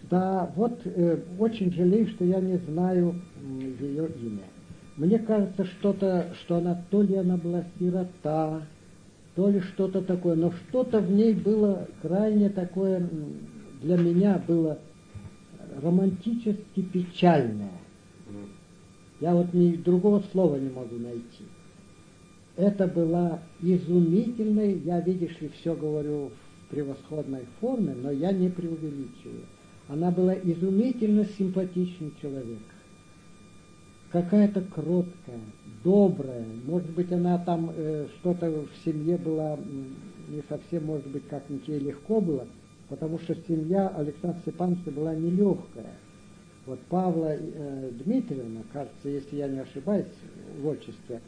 Да, вот очень жалею, что я не знаю ее имя. Мне кажется, что она то ли она была сирота, то ли что-то такое, но что-то в ней было крайне такое, для меня было романтически печальное. Я вот другого слова не могу найти. Это была изумительная, я, видишь ли, все говорю в превосходной форме, но я не преувеличиваю. Она была изумительно симпатичный человек. Какая-то кроткая, добрая. Может быть, она там что-то в семье была не совсем, может быть, как-нибудь ей легко было, потому что семья Александра Степановича была нелегкая. Вот Павла Дмитриевна, кажется, если я не ошибаюсь, в отчестве,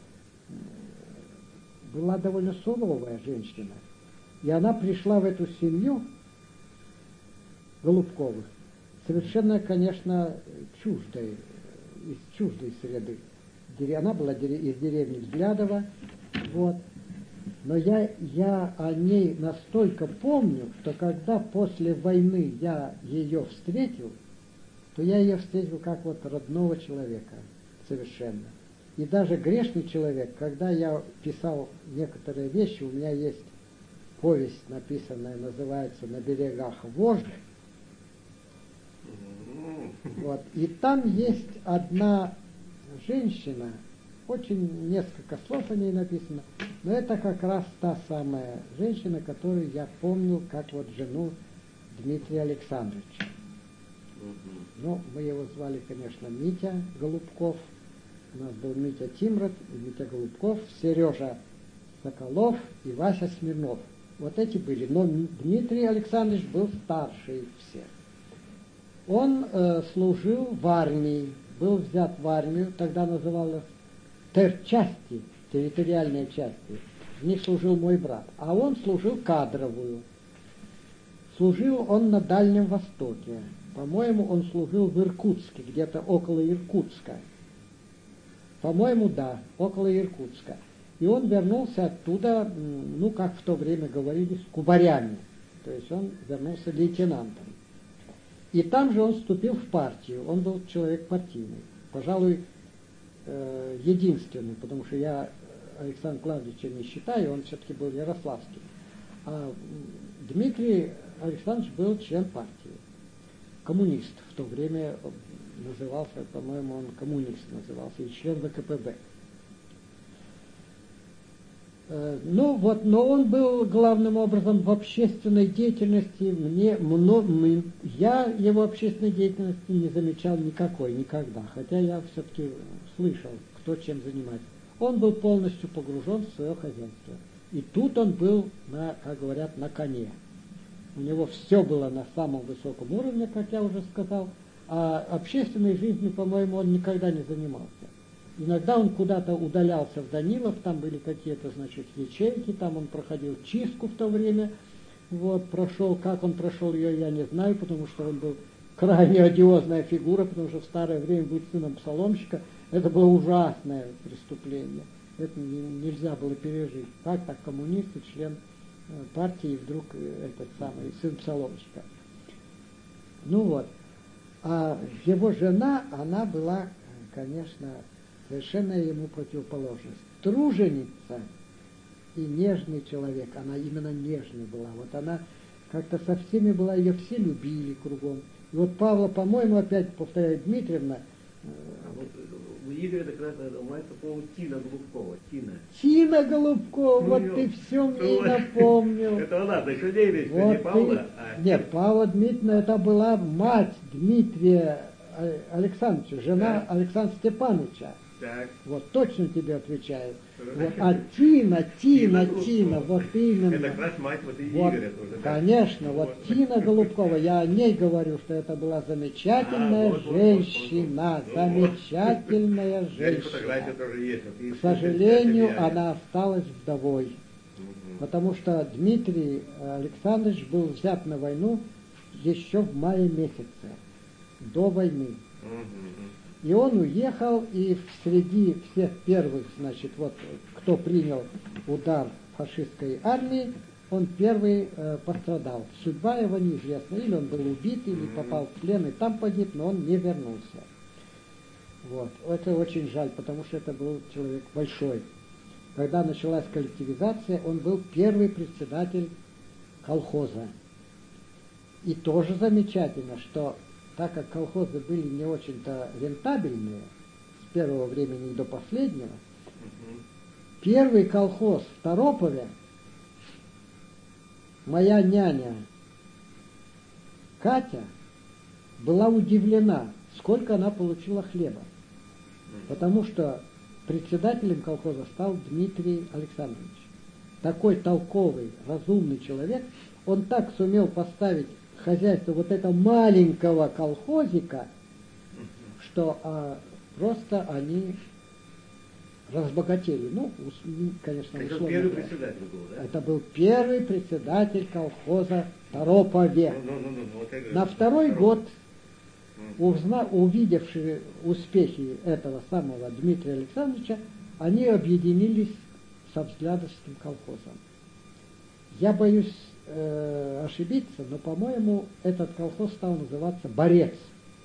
была довольно суровая женщина. И она пришла в эту семью Голубковых, совершенно, конечно, чуждой, из чуждой среды. Она была из деревни Взглядова, вот. Но я о ней настолько помню, что когда после войны я ее встретил, то я ее встретил как вот родного человека совершенно. И даже грешный человек, когда я писал некоторые вещи, у меня есть повесть написанная, называется «На берегах Волги». Вот. И там есть одна женщина, очень несколько слов о ней написано, но это как раз та самая женщина, которую я помнил как вот жену Дмитрия Александровича. Ну, мы его звали, конечно, Митя Голубков. У нас был Митя Тимрот, Митя Голубков, Сережа Соколов и Вася Смирнов. Вот эти были. Но Дмитрий Александрович был старше их всех. Он служил в армии, был взят в армию, тогда называлось терчасти, территориальные части. В них служил мой брат. А он служил кадровую. Служил он на Дальнем Востоке. По-моему, он служил в Иркутске, где-то около Иркутска. По-моему, да, около Иркутска. И он вернулся оттуда, ну, как в то время говорили, с кубарями. То есть он вернулся лейтенантом. И там же он вступил в партию. Он был человек партийный. Пожалуй, единственный, потому что я Александра Клавдича не считаю, он все-таки был ярославский. А Дмитрий Александрович был член партии. Коммунист. В то время назывался, по-моему, он коммунист назывался, и член ВКПБ. Ну вот, но он был главным образом в общественной деятельности. Я его общественной деятельности не замечал никакой, никогда. Хотя я все-таки слышал, кто чем занимается. Он был полностью погружен в свое хозяйство. И тут он был, как говорят, на коне. У него все было на самом высоком уровне, как я уже сказал. А общественной жизнью, по-моему, он никогда не занимался. Иногда он куда-то удалялся в Данилов, там были какие-то, значит, ячейки, там он проходил чистку в то время. Вот, как он прошел ее, я не знаю, потому что он был крайне одиозная фигура, потому что в старое время быть сыном псаломщика, это было ужасное преступление. Это нельзя было пережить. Как так коммунист и член партии, и вдруг этот самый сын псаломщика. Ну вот. А его жена, она была, конечно, совершенно ему противоположность. Труженица и нежный человек. Она именно нежной была. Вот она как-то со всеми была, ее все любили кругом. И вот Павла, по-моему, опять повторяет Дмитриевна. У Игоря как раз называется, по-моему, Тина Голубкова. Тина Голубкова, вот ты все мне напомнил. Это она, да, еще вот не Павла. Нет, Павла Дмитриевна, это была мать Дмитрия Александровича, жена Александра Степановича. Так. Вот точно тебе отвечаю. Вот, а Тина, вот именно. Это как раз мать вот и вот, Игоря тоже. Конечно, да? вот Тина Голубкова, я о ней говорю, что это была замечательная женщина, замечательная женщина. Фотография тоже есть. К сожалению, она осталась вдовой, потому что Дмитрий Александрович был взят на войну еще в мае месяце, до войны. И он уехал, и среди всех первых, значит, вот, кто принял удар фашистской армии, он первый пострадал. Судьба его неизвестна. Или он был убит, или попал в плен, и там погиб, но он не вернулся. Вот. Это очень жаль, потому что это был человек большой. Когда началась коллективизация, он был первый председатель колхоза. И тоже замечательно, что так как колхозы были не очень-то рентабельные, с первого времени и до последнего, первый колхоз в Торопове, моя няня Катя была удивлена, сколько она получила хлеба. Потому что председателем колхоза стал Дмитрий Александрович. Такой толковый, разумный человек, он так сумел поставить хозяйство вот этого маленького колхозика, что просто они разбогатели. Ну, конечно, это условно. Первый председатель был, да? Это был первый председатель колхоза в Торопове. На второй год, увидевшие успехи этого самого Дмитрия Александровича, они объединились со Взглядовским колхозом. Я боюсь ошибиться, но, по-моему, этот колхоз стал называться «Борец».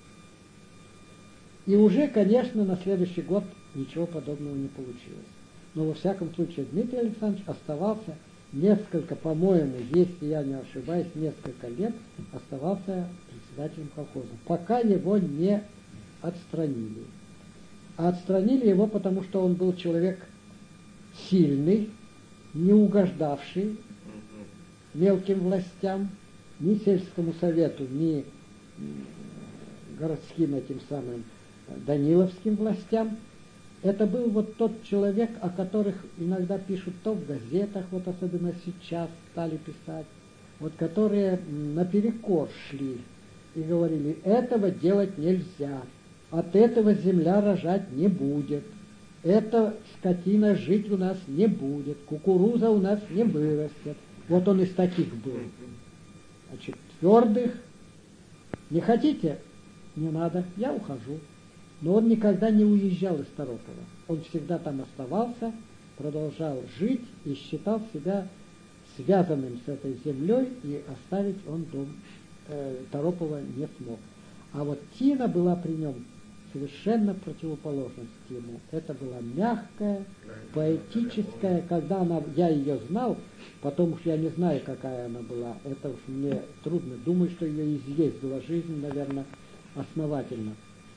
И уже, конечно, на следующий год ничего подобного не получилось. Но, во всяком случае, Дмитрий Александрович оставался несколько, по-моему, если я не ошибаюсь, несколько лет оставался председателем колхоза, пока его не отстранили. А отстранили его, потому что он был человек сильный, не угождавший мелким властям, ни сельскому совету, ни городским этим самым даниловским властям. Это был вот тот человек, о которых иногда пишут то в газетах, вот особенно сейчас стали писать, вот которые наперекор шли и говорили, этого делать нельзя, от этого земля рожать не будет, эта скотина жить у нас не будет, кукуруза у нас не вырастет. Вот он из таких был. Значит, твердых. Не хотите? Не надо, я ухожу. Но он никогда не уезжал из Торопова. Он всегда там оставался, продолжал жить и считал себя связанным с этой землей, и оставить он дом Торопова не смог. А вот Тина была при нем совершенно противоположность ему. Это была мягкая, поэтическая. Когда я ее знал, потом уж я не знаю, какая она была, это уж мне трудно. Думаю, что ее изъездила жизнь, наверное, основательно.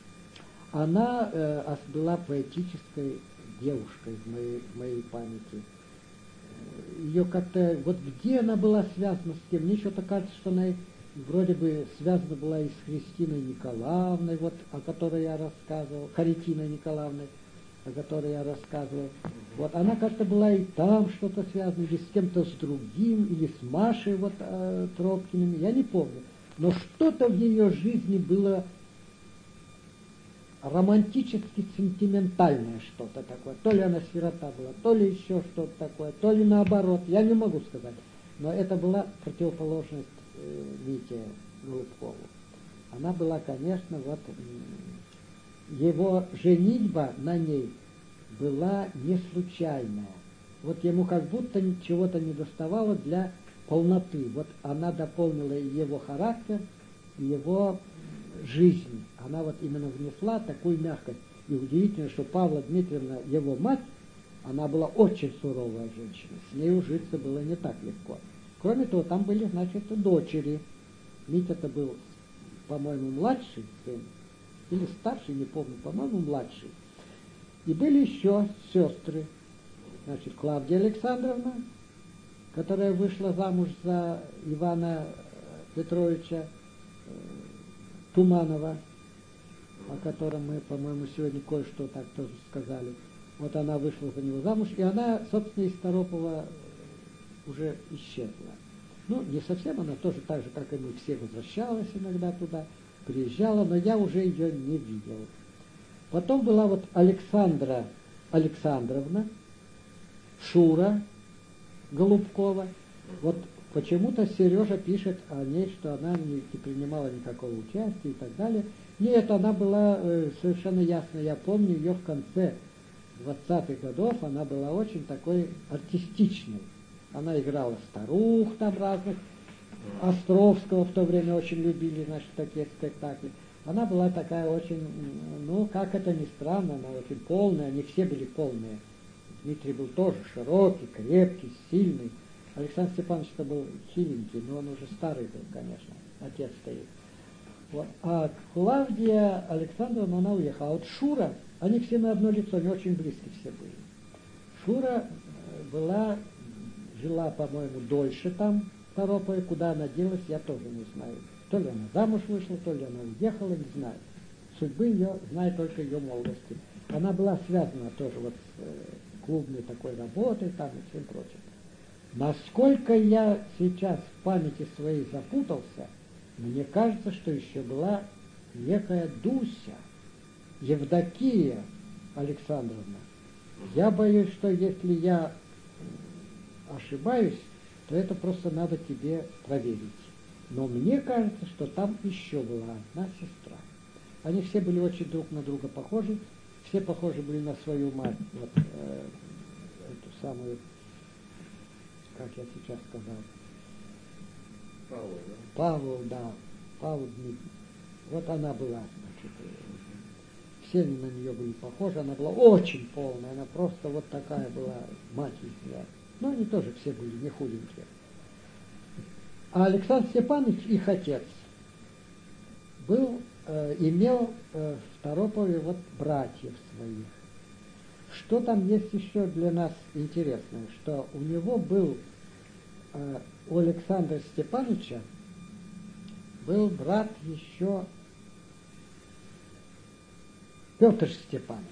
Она была поэтической девушкой в моей памяти. Ее как-то, вот где она была связана с кем? Мне что-то кажется, что она вроде бы связана была и с Христиной Николаевной, вот, о которой я рассказывал, Харитиной Николаевной, о которой я рассказывал. Вот она как-то была и там что-то связано, или с кем-то с другим, или с Машей вот, Тропкиным, я не помню. Но что-то в ее жизни было романтически сентиментальное что-то такое. То ли она сирота была, то ли еще что-то такое, то ли наоборот, я не могу сказать. Но это была противоположность Вите Голубкову. Она была, конечно, вот его женитьба на ней была не случайная. Вот ему как будто чего-то не доставало для полноты. Вот она дополнила его характер, его жизнь. Она вот именно внесла такую мягкость. И удивительно, что Павла Дмитриевна, его мать, она была очень суровая женщина. С ней ужиться было не так легко. Кроме того, там были, значит, дочери. Митя-то был, по-моему, младший сын, или старший, не помню, по-моему, младший. И были еще сестры. Значит, Клавдия Александровна, которая вышла замуж за Ивана Петровича Туманова, о котором мы, по-моему, сегодня кое-что так тоже сказали. Вот она вышла за него замуж, и она, собственно, из Торопова уже исчезла. Ну, не совсем, она тоже так же, как и мы все, возвращалась иногда туда, приезжала, но я уже ее не видел. Потом была вот Александра Александровна, Шура Голубкова. Вот почему-то Сережа пишет о ней, что она не принимала никакого участия и так далее. Нет, она была совершенно ясно, я помню ее в конце 20-х годов, она была очень такой артистичной. Она играла старух там разных. Островского в то время очень любили, значит, такие спектакли. Она была такая очень, ну, как это ни странно, она очень полная, они все были полные. Дмитрий был тоже широкий, крепкий, сильный. Александр Степанович-то был хиленький, но он уже старый был, конечно, отец стоит. Вот. А Клавдия Александровна, она уехала. А вот Шура, они все на одно лицо, не очень близки все были. Шура жила, по-моему, дольше там, в Торополе, куда она делась, я тоже не знаю. То ли она замуж вышла, то ли она уехала, не знаю. Судьбы ее знает только ее молодости. Она была связана тоже вот с клубной такой работой там и всем прочим. Насколько я сейчас в памяти своей запутался, мне кажется, что еще была некая Дуся, Евдокия Александровна. Я боюсь, что если я ошибаюсь, то это просто надо тебе проверить. Но мне кажется, что там еще была одна сестра. Они все были очень друг на друга похожи, все похожи были на свою мать, вот эту самую, как я сейчас сказал, Павел, да, Павел Дмитрий. Вот она была, значит, все на нее были похожи, она была очень полная, она просто вот такая была, мать из нее. Но они тоже все были не худенькие. А Александр Степанович, их отец, имел в Торополе вот братьев своих. Что там есть еще для нас интересное, что у него был, у Александра Степановича был брат еще Петр Степанович.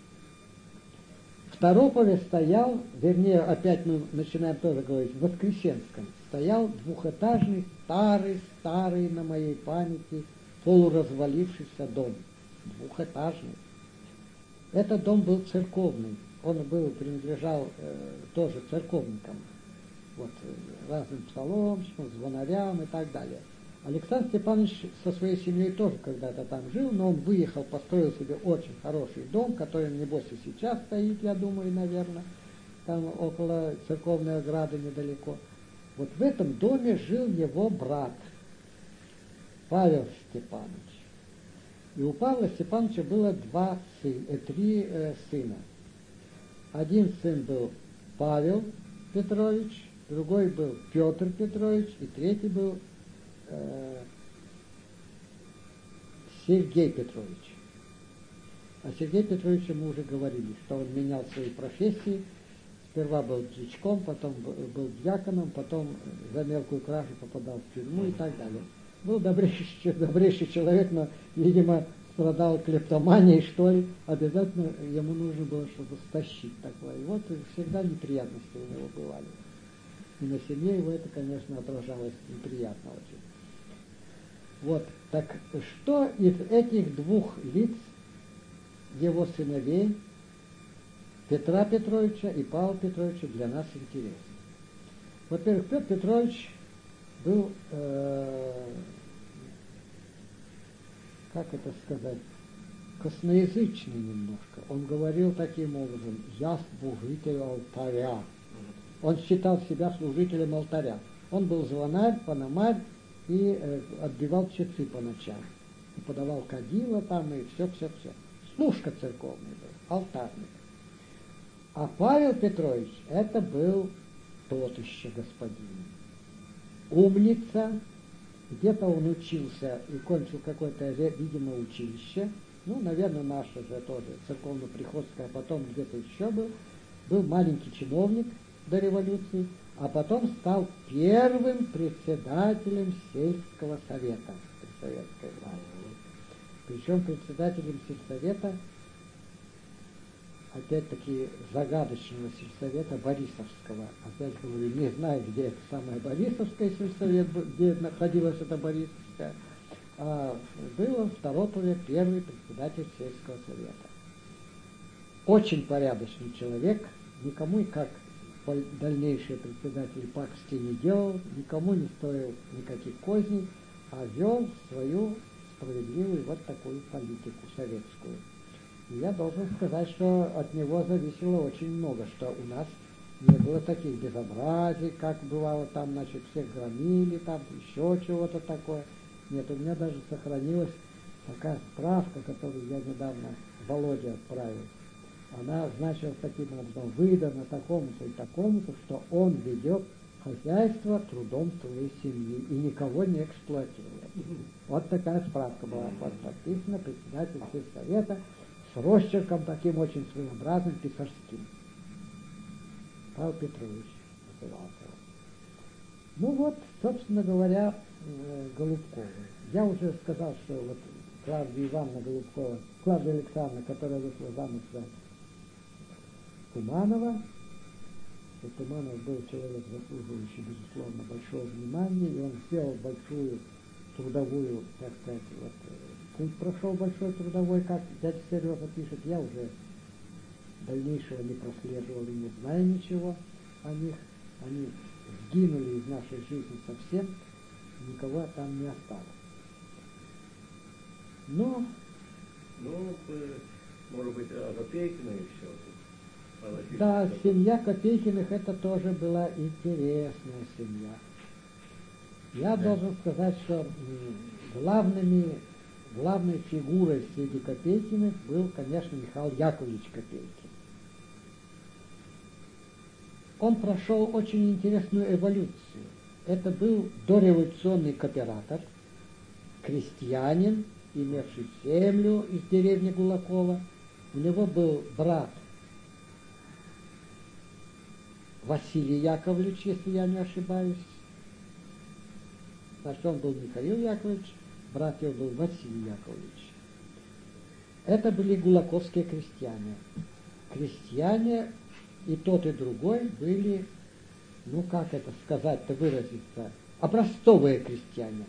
В Торополе стоял, вернее, опять мы начинаем тоже говорить, в Воскресенском, стоял двухэтажный, старый на моей памяти, полуразвалившийся дом. Двухэтажный. Этот дом был церковный. Он принадлежал тоже церковникам. Вот, разным псаломщикам, звонарям и так далее. Александр Степанович со своей семьей тоже когда-то там жил, но он выехал, построил себе очень хороший дом, который, небось, и сейчас стоит, я думаю, наверное, там около церковной ограды недалеко. Вот в этом доме жил его брат Павел Степанович. И у Павла Степановича было три сына. Один сын был Павел Петрович, другой был Петр Петрович, и третий был Сергей Петрович. О Сергее Петровиче мы уже говорили, что он менял свои профессии. Сперва был дьячком, потом был дьяконом, потом за мелкую кражу попадал в тюрьму и так далее. Был добрейший человек, но, видимо, страдал клептоманией, что ли. Обязательно ему нужно было что-то стащить такое. И вот всегда неприятности у него бывали. И на семье его это, конечно, отражалось неприятно очень. Вот, так что из этих двух лиц, его сыновей, Петра Петровича и Павла Петровича, для нас интересно? Во-первых, Петр Петрович был, как это сказать, косноязычный немножко. Он говорил таким образом: «Я служитель алтаря». Он считал себя служителем алтаря. Он был звонарь, пономарь и отбивал часы по ночам. И подавал кадила там, и все. Служка церковный был, алтарник. А Павел Петрович, это был тот еще господин. Умница, где-то он учился и кончил какое-то, видимо, училище. Ну, наверное, наше же тоже, церковно-приходское, а потом где-то еще был. Был маленький чиновник до революции, а потом стал первым председателем сельского совета при советской власти. Причем председателем сельсовета, опять-таки, загадочного сельсовета Борисовского. Опять говорю, не знаю, где это самое Борисовское сельсовет, где находилось это Борисовское, а был он в Торополе первый председатель сельского совета. Очень порядочный человек, никому и как дальнейший председатель пакости не делал, никому не стоил никаких козней, а вел свою справедливую вот такую политику советскую. И я должен сказать, что от него зависело очень много, что у нас не было таких безобразий, как бывало там, значит, всех громили, там еще чего-то такое. Нет, у меня даже сохранилась такая справка, которую я недавно Володе отправил. Она значилась таким образом: выдано такому-то и такому-то, что он ведет хозяйство трудом своей семьи и никого не эксплуатирует. Вот такая справка была подписана председателем сельсовета с росчерком таким очень своеобразным, писарским. Павел Петрович назывался. Ну вот, собственно говоря, Голубковы. Я уже сказал, что вот Клавдия Ивановна Голубкова, Клавдия Александровна, которая вышла замуж за Туманова, и Туманов был человек, заслуживающий, безусловно, большого внимания, и он сделал большую трудовую, так сказать, вот, путь прошел большой трудовой, как дядя Сережа пишет. Я уже дальнейшего не прослеживал и не знаю ничего о них. Они сгинули из нашей жизни совсем, никого там не осталось. Но... Ну, может быть, Копейкина еще. Да, семья Копейкиных это тоже была интересная семья. Я должен сказать, что главной фигурой среди Копейкиных был, конечно, Михаил Яковлевич Копейкин. Он прошел очень интересную эволюцию. Это был дореволюционный кооператор, крестьянин, имевший землю из деревни Гулакова. У него был брат Василий Яковлевич, если я не ошибаюсь. Значит, он был Михаил Яковлевич, брат его был Василий Яковлевич. Это были гулаковские крестьяне. Крестьяне и тот, и другой были, ну как это сказать-то, выразиться, образцовые крестьяне.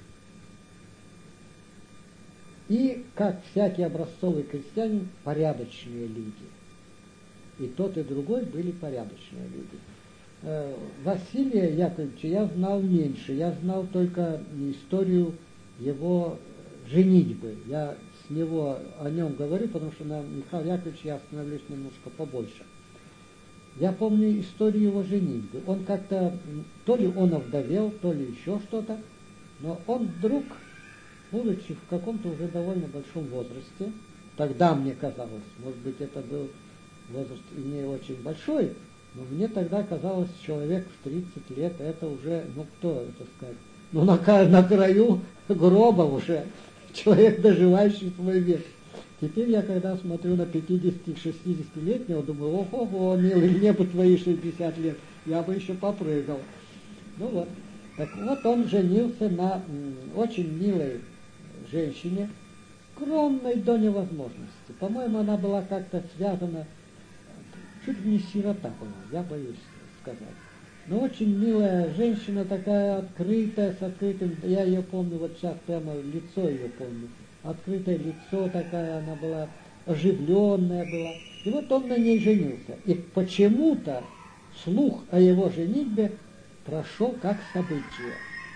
И, как всякий образцовый крестьянин, порядочные люди. И тот, и другой были порядочные люди. Василия Яковлевича я знал меньше. Я знал только историю его женитьбы. Я с него о нем говорю, потому что на Михаила Яковлевича я остановлюсь немножко побольше. Я помню историю его женитьбы. Он как-то, то ли он овдовел, то ли еще что-то, но он вдруг, будучи в каком-то уже довольно большом возрасте, тогда мне казалось, может быть, это был возраст и не очень большой, но мне тогда казалось, человек в 30 лет, это уже, ну кто это сказать, ну на краю гроба уже, человек, доживающий свой век. Теперь я, когда смотрю на 50-60-летнего, думаю, ого-го, милый, мне бы твои 60 лет, я бы еще попрыгал. Ну вот. Так вот, он женился на очень милой женщине, скромной до невозможности. По-моему, она была как-то связана, чуть ли не сирота была, я боюсь сказать. Но очень милая женщина, такая открытая, с открытым, я ее помню, вот сейчас прямо лицо ее помню. Открытое лицо такая, она была, оживленная была. И вот он на ней женился. И почему-то слух о его женитьбе прошел как событие.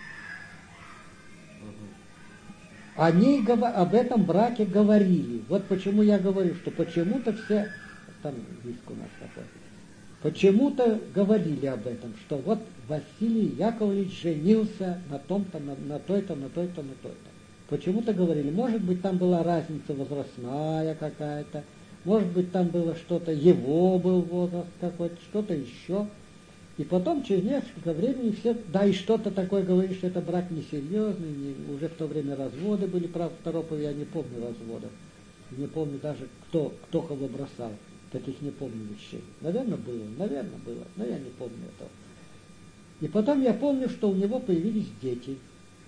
Об этом браке говорили. Вот почему я говорю, что почему-то все, там диск у нас такой, почему-то говорили об этом, что вот Василий Яковлевич женился на том-то, на той-то, на той-то, на той-то. Почему-то говорили, может быть, там была разница возрастная какая-то, может быть, там было что-то, его был возраст какой-то, что-то еще. И потом, через несколько времени все, да, и что-то такое говорит, что это брак несерьезный, уже в то время разводы были, правда, в Торопове я не помню разводов, не помню даже, кто кого бросал, таких не помню вещей. Наверное, было, но я не помню этого. И потом я помню, что у него появились дети.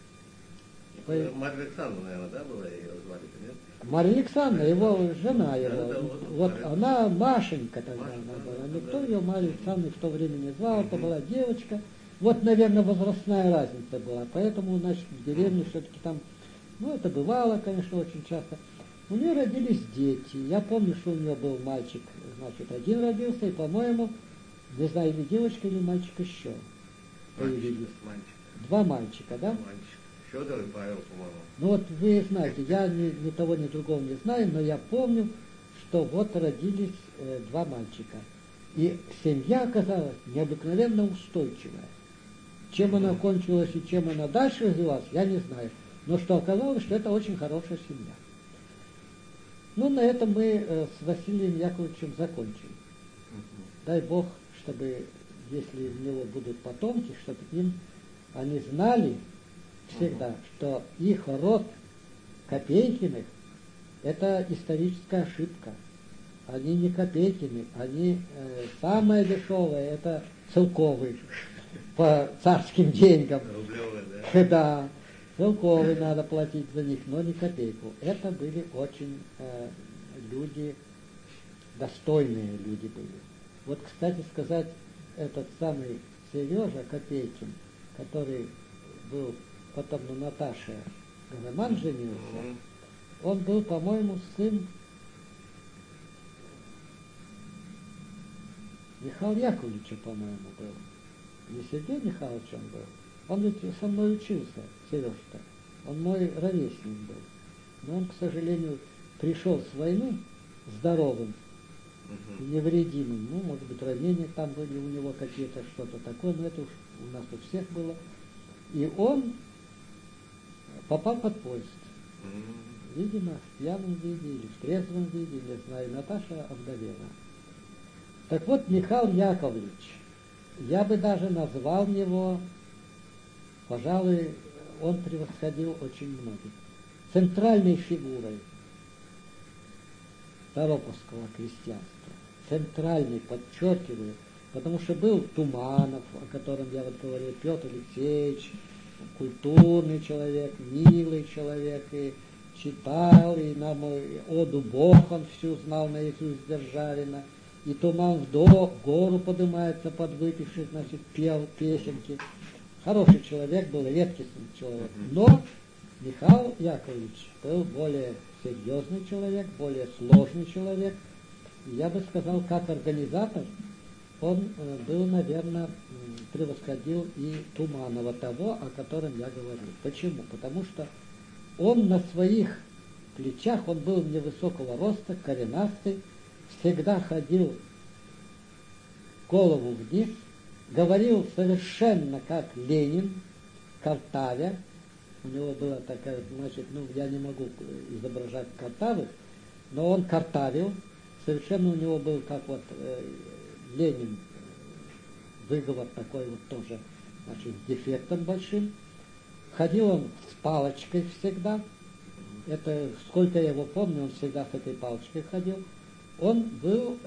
Марья Александровна, наверное, да, была ее звали, нет? Марья Александровна, его жена его. Да, Вот она Машенька тогда она была. Никто ее Марья Александровна в то время не звал, это была девочка. Вот, наверное, возрастная разница была. Поэтому, значит, в деревне все-таки там, ну, это бывало, конечно, очень часто. У нее родились дети. Я помню, что у нее был мальчик, значит, один родился, и, по-моему, не знаю, или девочка, или мальчик еще появились. Два мальчика, да? Федор и Павел, по-моему. Ну вот вы знаете, я ни того, ни другого не знаю, но я помню, что вот родились два мальчика. И семья оказалась необыкновенно устойчивая. Чем она кончилась и чем она дальше развивалась, я не знаю. Но что оказалось, что это очень хорошая семья. Ну, на этом мы с Василием Яковлевичем закончим. Дай Бог, чтобы, если у него будут потомки, чтобы они знали всегда, что их род Копейкиных – это историческая ошибка. Они не Копейкины, они самое дешевое – это Целковый по царским деньгам. Рублевые, да? Да, Целковый надо платить за них, но не копейку. Это были очень люди, достойные люди были. Вот, кстати сказать, этот самый Сережа Копейкин, который был потом на Наташе Роман женился, он был, по-моему, сын Михаила Яковлевича, по-моему, был. Не Сергей Михайлович он был. Он ведь со мной учился, Сережка. Он мой ровесник был. Но он, к сожалению, пришел с войны здоровым, невредимым. Ну, может быть, ранения там были у него какие-то, что-то такое, но это уж у нас у всех было. И он попал под поезд. Видимо, в пьяном виде или в трезвом виде, не знаю, Наташа овдовела. Так вот, Михаил Яковлевич, я бы даже назвал его, пожалуй, он превосходил очень многих, центральной фигурой Тороповского крестьянства. Центральный, подчеркиваю, потому что был Туманов, о котором я вот говорил, Петр Алексеевич, культурный человек, милый человек, и читал, и нам оду Бог он всю знал наизусть Державина, и туман в гору поднимается под выпивший, значит, пел песенки. Хороший человек был, редкостный человек. Но Михаил Яковлевич был более серьезный человек, более сложный человек. И я бы сказал, как организатор, он был, наверное, превосходил и Туманова того, о котором я говорил. Почему? Потому что он на своих плечах, он был невысокого роста, коренастый, всегда ходил голову вниз, говорил совершенно как Ленин, картавя. У него была такая, значит, я не могу изображать картавых, но он картавил, совершенно у него был как вот Ленин, выговор такой вот тоже, значит, с дефектом большим. Ходил он с палочкой всегда, это сколько я его помню, он всегда с этой палочкой ходил. Он был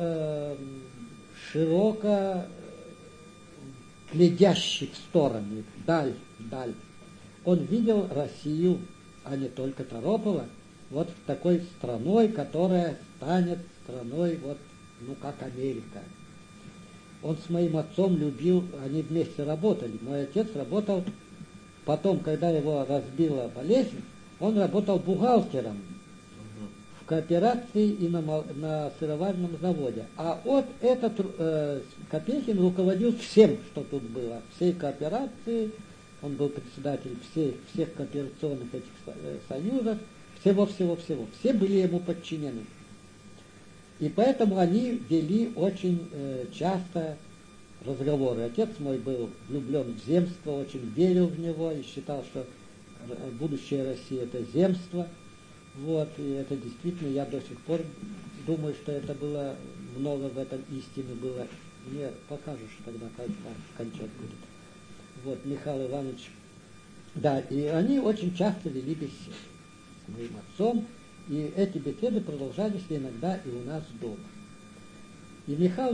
широко глядящий в стороны, вдаль. Он видел Россию, а не только Торопова, вот такой страной, которая станет страной, вот, как Америка. Он с моим отцом любил, они вместе работали. Мой отец работал, потом, когда его разбила болезнь, он работал бухгалтером в кооперации и на сыроварном заводе. А вот этот Копейкин руководил всем, что тут было, всей кооперации. Он был председатель всех кооперационных этих союзов, всего. Все были ему подчинены. И поэтому они вели очень часто разговоры. Отец мой был влюблен в земство, очень верил в него и считал, что будущее России – это земство. Вот, и это действительно, я до сих пор думаю, что это было, много в этом истины было. Мне покажешь тогда, как кончать будет. Вот, Михаил Иванович. Да, и они очень часто вели беседы с моим отцом, и эти беседы продолжались иногда и у нас дома. И Михаил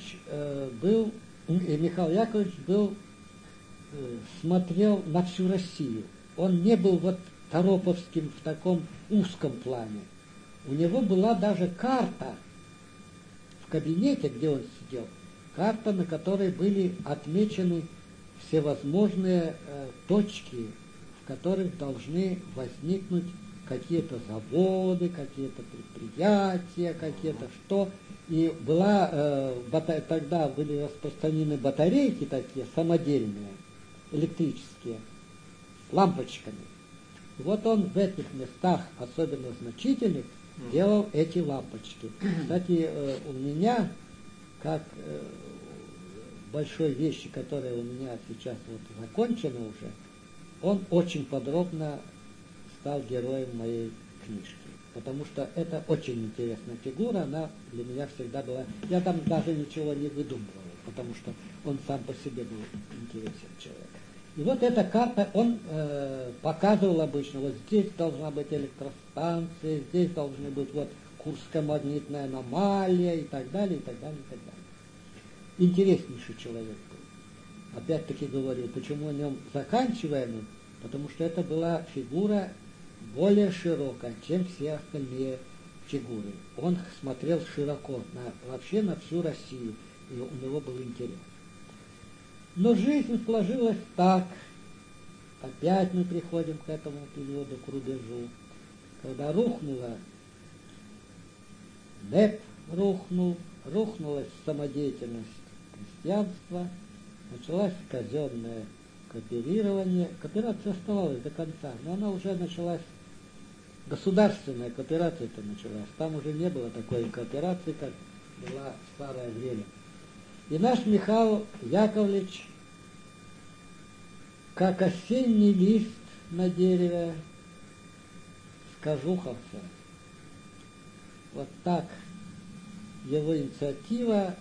Яковлевич смотрел на всю Россию. Он не был вот тороповским в таком узком плане. У него была даже карта в кабинете, где он сидел, карта, на которой были отмечены всевозможные точки, в которых должны возникнуть какие-то заводы, какие-то предприятия, какие-то что. И тогда были распространены батарейки такие самодельные, электрические, с лампочками. И вот он в этих местах, особенно значительных, делал эти лампочки. Кстати, у меня как большой вещи, которая у меня сейчас вот закончена уже, он очень подробно стал героем моей книжки. Потому что это очень интересная фигура, она для меня всегда была... Я там даже ничего не выдумывал, потому что он сам по себе был интересен человек. И вот эта карта он показывал обычно, вот здесь должна быть электростанция, здесь должны быть вот Курская магнитная аномалия и так далее, и так далее, и так далее. Интереснейший человек был. Опять-таки говорю, почему о нем заканчиваем, потому что это была фигура более широкая, чем все остальные фигуры. Он смотрел широко, вообще на всю Россию, и у него был интерес. Но жизнь сложилась так, опять мы приходим к этому периоду, к рубежу, когда рухнула НЭП, рухнула самодеятельность крестьянства, началась казенное кооперирование. Кооперация оставалась до конца, но она уже началась, государственная кооперация-то началась. Там уже не было такой кооперации, как была в старое время. И наш Михаил Яковлевич, как осенний лист на дереве, скажухался. Вот так его инициатива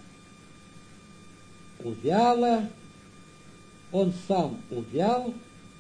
увяла, он сам увял,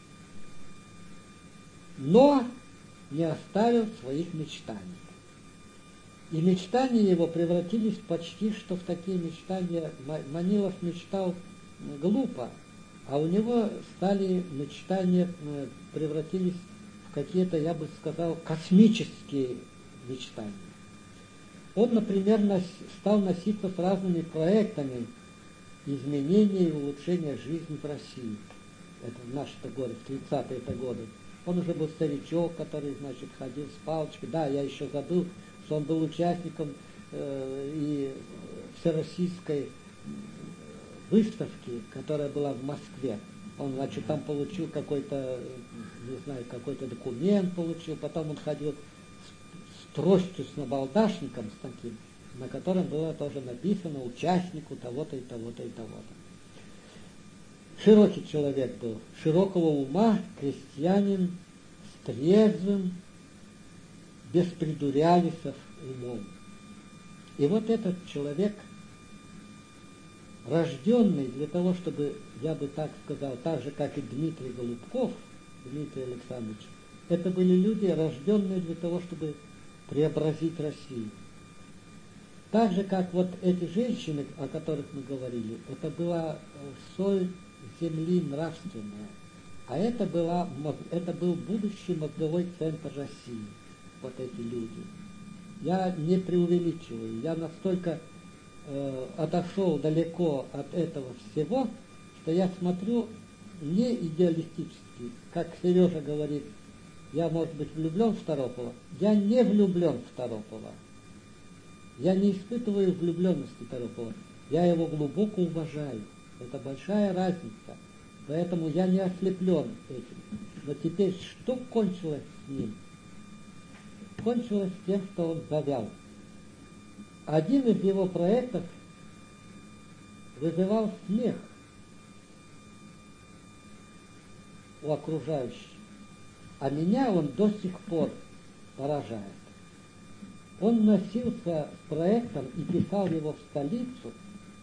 но не оставил своих мечтаний. И мечтания его превратились почти что в такие мечтания. Манилов мечтал глупо, а у него стали мечтания, превратились в какие-то, я бы сказал, космические мечтания. Он, например, стал носиться с разными проектами изменения и улучшения жизни в России. Это в наши-то годы, в 30-е годы. Он уже был старичок, который, значит, ходил с палочкой. Да, я еще забыл, что он был участником и всероссийской выставки, которая была в Москве. Он, значит, там получил какой-то, не знаю, какой-то документ получил, потом он ходил с тростью, с набалдашником, с таким, на котором было тоже написано участнику того-то и того-то и того-то. Широкий человек был, широкого ума, крестьянин, с трезвым, без придурялисов умом. И вот этот человек, рожденный для того, чтобы, я бы так сказал, так же, как и Дмитрий Голубков, Дмитрий Александрович, это были люди, рожденные для того, чтобы преобразить Россию. Так же, как вот эти женщины, о которых мы говорили, это была соль земли нравственная, а это был будущий мозговой центр России, вот эти люди. Я не преувеличиваю, я настолько отошел далеко от этого всего, что я смотрю не идеалистически, как Сережа говорит, я, может быть, влюблен в Торопова, я не влюблен в Торопова. Я не испытываю влюбленности Торопова, я его глубоко уважаю. Это большая разница. Поэтому я не ослеплен этим. Но теперь что кончилось с ним? Кончилось тем, что он завял. Один из его проектов вызывал смех у окружающих, а меня он до сих пор поражает. Он носился с проектом и писал его в столицу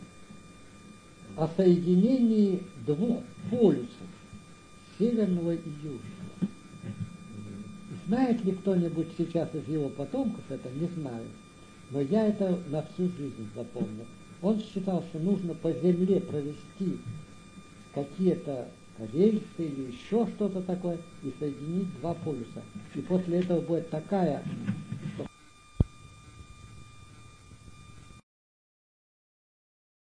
о соединении двух полюсов, северного и южного. Знает ли кто-нибудь сейчас из его потомков это, не знаю. Но я это на всю жизнь запомнил. Он считал, что нужно по земле провести какие-то рельсы или еще что-то такое и соединить два полюса. И после этого будет такая